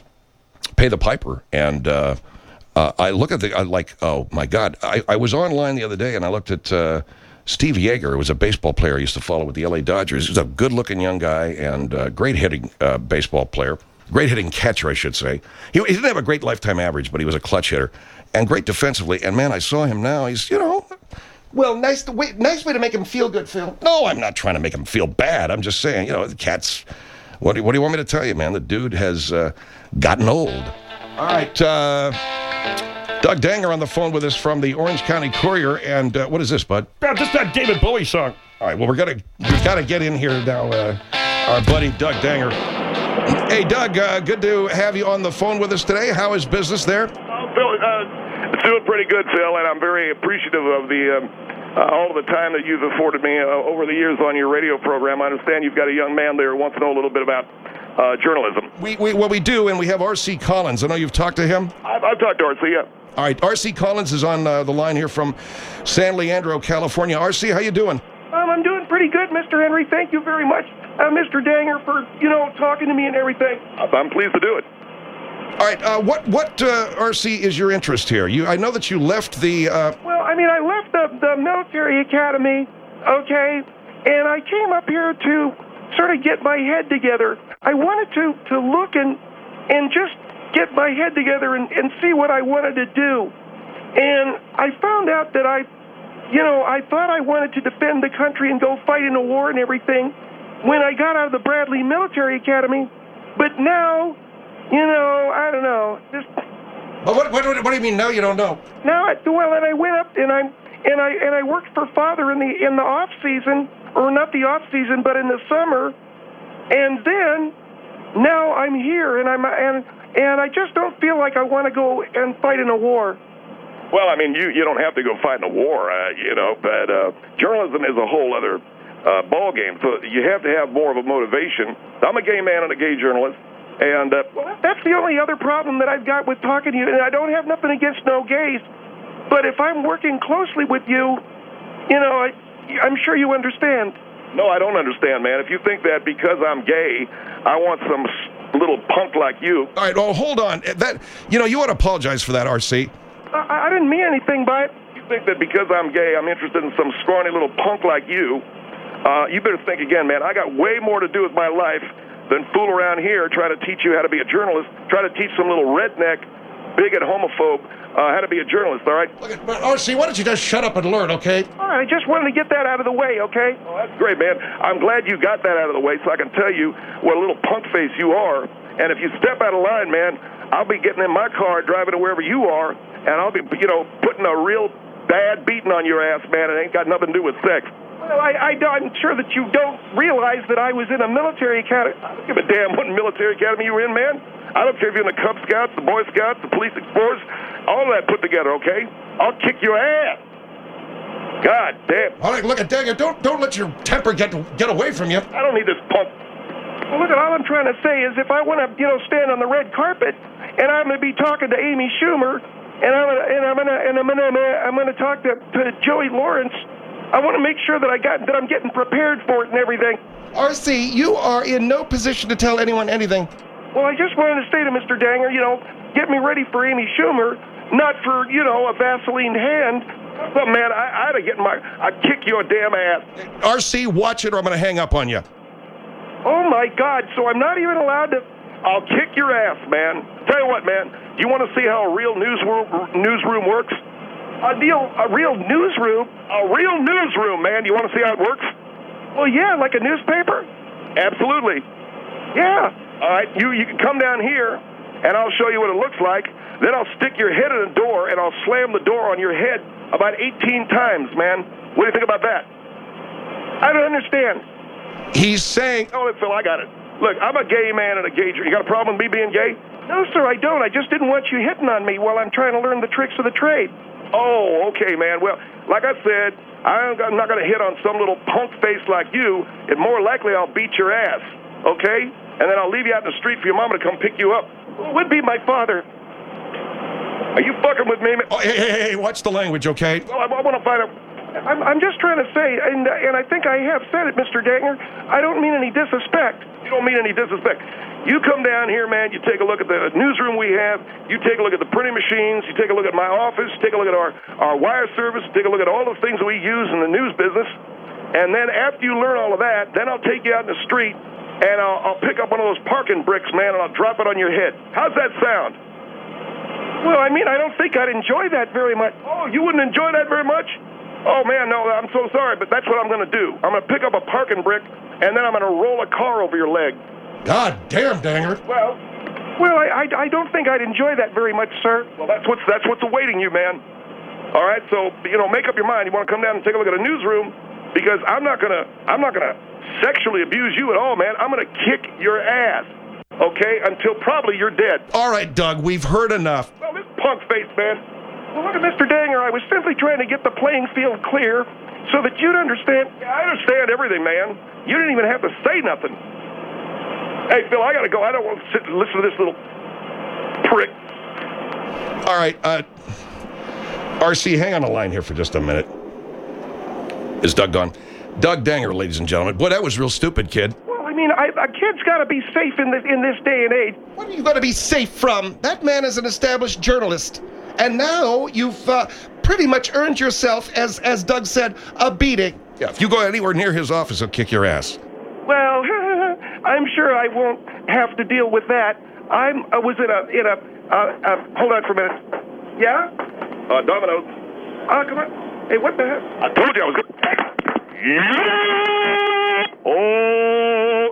pay the piper. And uh, uh, I look at the, I like, oh, my God. I, I was online the other day, and I looked at uh, Steve Yeager, who was a baseball player I used to follow with the L A Dodgers. He's a good-looking young guy and uh, great-hitting uh, baseball player. Great-hitting catcher, I should say. He, he didn't have a great lifetime average, but he was a clutch hitter. And great defensively. And, man, I saw him now. He's, you know... Well, nice, to, wait, nice way to make him feel good, Phil. No, I'm not trying to make him feel bad. I'm just saying, you know, the cat's... What do, what do you want me to tell you, man? The dude has uh, gotten old. All right, uh... Doug Danger on the phone with us from the Orange County Courier, and uh, what is this, bud? Uh, just that David Bowie song. All right, well, we're gonna we've got to get in here now. Uh, our buddy Doug Danger. Hey, Doug, uh, good to have you on the phone with us today. How is business there? Oh, Phil, uh, it's doing pretty good, Phil, and I'm very appreciative of the um, uh, all of the time that you've afforded me uh, over the years on your radio program. I understand you've got a young man there who wants to know a little bit about uh, journalism. We, we well, we do, and we have R C Collins. I know you've talked to him. I've, I've talked to R C, yeah. All right, R C Collins is on uh, the line here from San Leandro, California. R C, how you doing? Um, I'm doing pretty good, Mister Henry. Thank you very much, uh, Mister Danger, for, you know, talking to me and everything. I'm pleased to do it. All right, uh, what, what uh, R C, is your interest here? You, I know that you left the... Uh... Well, I mean, I left the, the military academy, okay, and I came up here to sort of get my head together. I wanted to, to look and, and just get my head together and, and see what I wanted to do. And I found out that I, you know, I thought I wanted to defend the country and go fight in a war and everything when I got out of the Bradley Military Academy. But now, you know, I don't know. Just, Well, what, what, what do you mean now you don't know? now, I, well, and I went up and I and I and I worked for Father in the in the off season, or not the off season, but in the summer. And then now I'm here, and I'm and. And I just don't feel like I want to go and fight in a war. Well, I mean, you, you don't have to go fight in a war, uh, you know, but uh, journalism is a whole other uh, ball game. So you have to have more of a motivation. I'm a gay man and a gay journalist, and uh, Well, that's the only other problem that I've got with talking to you. And I don't have nothing against no gays, but if I'm working closely with you, you know, I, I'm sure you understand. no, I don't understand, man. If you think that because I'm gay, I want some little punk like you. All right, well, hold on. That, you know, you ought to apologize for that, R C. I, I didn't mean anything by it. You think that because I'm gay, I'm interested in some scrawny little punk like you. Uh, you better think again, man. I got way more to do with my life than fool around here trying to teach you how to be a journalist, try to teach some little redneck, bigot homophobe uh, how to be a journalist, all right? Look at, R C, why don't you just shut up and learn, okay? All right, I just wanted to get that out of the way, okay? Oh, that's great, man. I'm glad you got that out of the way so I can tell you what a little punk face you are. And if you step out of line, man, I'll be getting in my car, driving to wherever you are, and I'll be, you know, putting a real bad beating on your ass, man. It ain't got nothing to do with sex. Well, I, I, I'm sure that you don't realize that I was in a military academy. I don't give a damn what military academy you were in, man. I don't care if you're in the Cub Scouts, the Boy Scouts, the Police Explorers, all of that put together, okay? I'll kick your ass. God damn. All right, look at Danger. Don't don't let your temper get get away from you. I don't need this punk. Well, look, at all I'm trying to say is if I want to, you know, stand on the red carpet, and I'm going to be talking to Amy Schumer, and I'm gonna, and I'm gonna, and I'm gonna, I'm gonna talk to, to Joey Lawrence. I want to make sure that I got that I'm getting prepared for it and everything. R C, you are in no position to tell anyone anything. Well, I just wanted to say to Mister Danger, you know, get me ready for Amy Schumer, not for, you know, a Vaseline hand. Well, man, I, I'd get my, I'd kick your damn ass. R C, watch it or I'm going to hang up on you. Oh my God! So I'm not even allowed to. I'll kick your ass, man. Tell you what, man. You want to see how a real newsroom newsroom works? A deal, a real newsroom. A real newsroom, man. You want to see how it works? Well, yeah, like a newspaper. Absolutely. Yeah. All right, you you can come down here, and I'll show you what it looks like. Then I'll stick your head in a door, and I'll slam the door on your head about eighteen times, man. What do you think about that? I don't understand. He's saying... Oh, Phil, I got it. Look, I'm a gay man and a gay... You got a problem with me being gay? No, sir, I don't. I just didn't want you hitting on me while I'm trying to learn the tricks of the trade. Oh, okay, man. Well, like I said, I'm not going to hit on some little punk face like you, and more likely I'll beat your ass, okay? And then I'll leave you out in the street for your mama to come pick you up. Who would be my father? Are you fucking with me, man? Oh, hey, hey, hey, watch the language, okay? Well, I, I want to find out... I'm, I'm just trying to say, and uh, and I think I have said it, Mister Danger, I don't mean any disrespect. You don't mean any disrespect. You come down here, man, you take a look at the newsroom we have, you take a look at the printing machines, you take a look at my office, take a look at our, our wire service, take a look at all the things that we use in the news business, and then after you learn all of that, then I'll take you out in the street, and I'll, I'll pick up one of those parking bricks, man, and I'll drop it on your head. How's that sound? Well, I mean, I don't think I'd enjoy that very much. Oh, you wouldn't enjoy that very much? Oh, man, no, I'm so sorry, but that's what I'm going to do. I'm going to pick up a parking brick, and then I'm going to roll a car over your leg. God damn, Danger. Well, well, I, I, I don't think I'd enjoy that very much, sir. Well, that's what's that's what's awaiting you, man. All right, so you know, make up your mind. You want to come down and take a look at a newsroom, because I'm not gonna I'm not gonna sexually abuse you at all, man. I'm gonna kick your ass, okay, until probably you're dead. All right, Doug, we've heard enough. Well, this punk face, man. Well, look at Mister Danger. I was simply trying to get the playing field clear so that you'd understand. Yeah, I understand everything, man. You didn't even have to say nothing. Hey, Phil, I got to go. I don't want to sit and listen to this little prick. All right, uh, R C, hang on the line here for just a minute. Is Doug gone? Doug Danger, ladies and gentlemen. Boy, that was real stupid, kid. Well, I mean, I, a kid's got to be safe in this, in this day and age. What are you going to be safe from? That man is an established journalist. And now you've uh, pretty much earned yourself, as, as Doug said, a beating. Yeah, if you go anywhere near his office, he'll kick your ass. Well, I'm sure I won't have to deal with that. I'm I was in a in a uh, uh, hold on for a minute. Yeah? Uh, Domino's. Uh, come on. Hey, what the heck? I told you I was good. Yeah. Oh.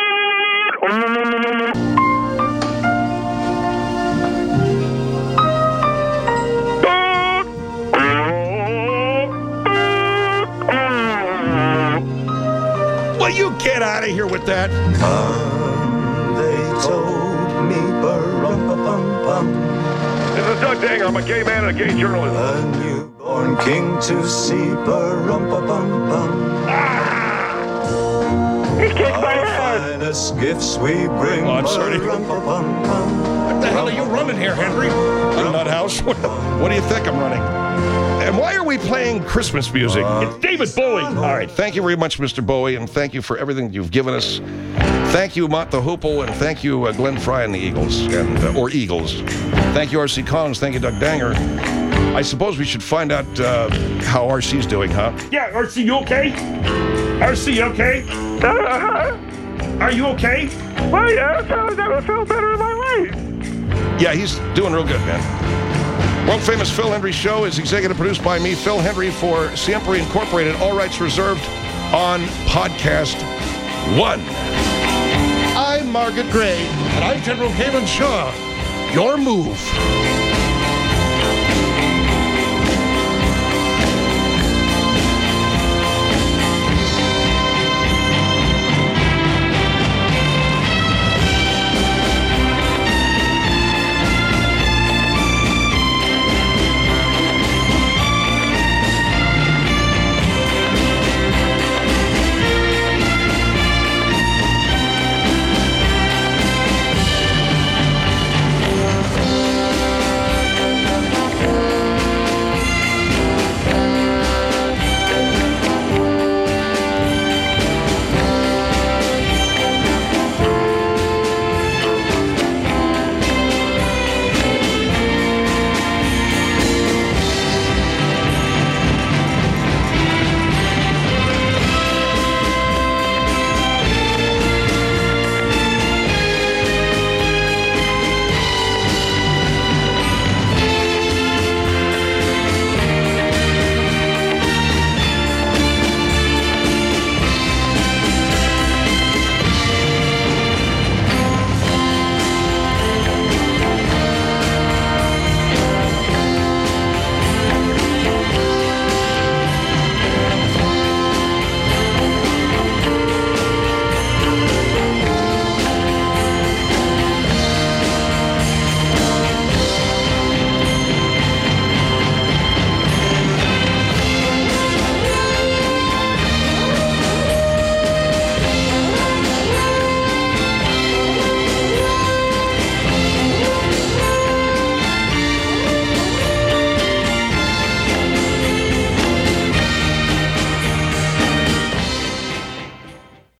Well, you get out of here with that. Come, they told me, ba-rum-pa-pum-pum. This is Doug Danger. I'm a gay man and a gay journalist. A newborn king to see, ba-rum-pa-pum-pum. Ah! He kicked my ass. Finest gifts we bring, Oh, I'm sorry. ba-rum-pa-pum-pum. What the hell are you running here, Henry? A nut house? What, what do you think I'm running? And why are we playing Christmas music? It's David Bowie. All right, thank you very much, Mister Bowie, and thank you for everything you've given us. Thank you, Mott the Hoople, and thank you, uh, Glenn Fry and the Eagles, and uh, or Eagles. Thank you, R C Collins. Thank you, Doug Danger. I suppose we should find out uh, how R C's doing, huh? Yeah, R C, you okay? R C, you okay? Uh-huh. Are you okay? Well, yeah, I never felt better in my life. Yeah, he's doing real good, man. World famous Phil Hendry Show is executive produced by me, Phil Hendry, for Siempre Incorporated. All rights reserved on Podcast One. I'm Margaret Gray. And I'm General Galen Shaw. Your move.